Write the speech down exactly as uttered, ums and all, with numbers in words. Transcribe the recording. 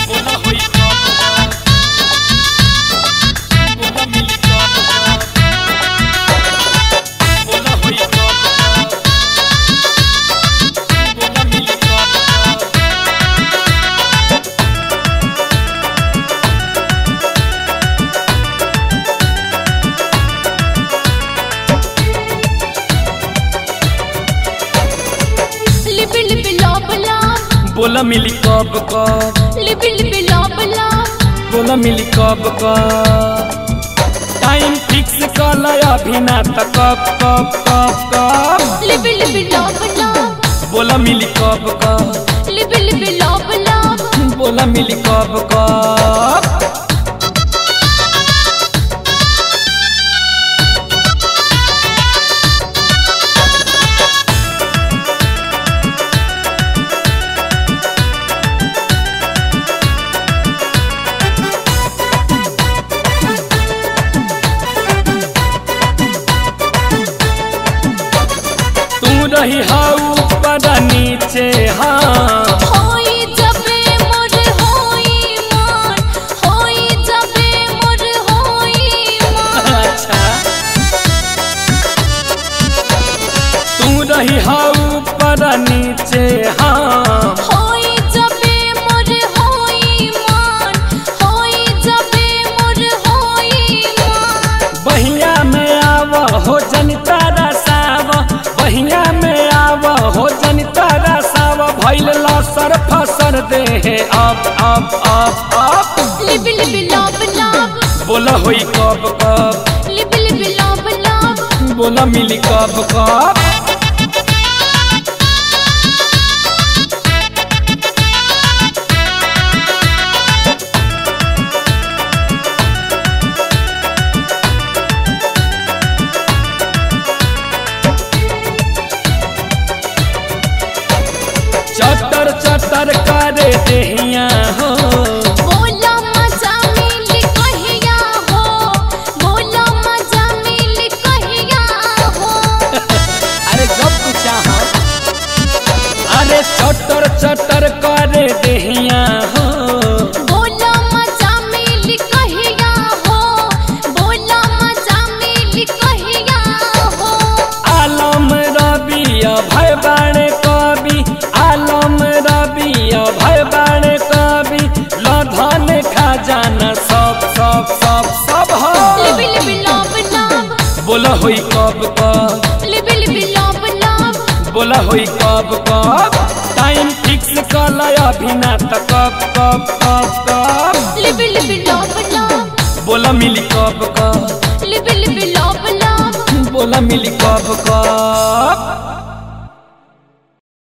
बोला मिली कब कब लिपि लिपि लॉब लॉब बोला मिली कब कब टाइम फिक्स कर अभी ना त कब कब कब कब लिपि लिपि लॉब लॉब बोला मिली कब कब लिपि लिपि लॉब लॉब बोला मिली कब कब रही हाउ पर नीचे हाँ होई जबे मोर होई मान होई जबे मोर होई मान अच्छा तू रही हाउ पर नीचे हाँ होई जबे मोर होई मान होई जबे मोर होई मान बहिया में आव हो जनता रसाव बहिया में आव हो जनता रसाव भइल लसर फसर दे अब अब अब अब लिपि लिपि लॉब लॉब बोला होई कब कब लिपि लिपि लॉब लॉब बोला मिली कब कब चटर चटर करे देहिया हो बोला मजा मिली कहिया हो बोला मजा मिली कहिया हो अरे जब तू चाह अरे चटर चटर करे देहिया हो बोला मजा मिली कहिया हो बोला मजा मिली कहिया हो आलम रवि भय बाणे कवि आलम रवि भय बाणे कवि लधन खजाना सब सब सब सब हो लिपि लिपि लॉब लॉब बोला होई कब कब लिपि लिपि लॉब लॉब बोला होई कब कब टाइम फिक्स कर अभी ना त कब कब कब कब लिपि लिपि लॉब लॉब बोला मिली कब कब लिपि लिपि लॉब लॉब बोला मिली कब कब।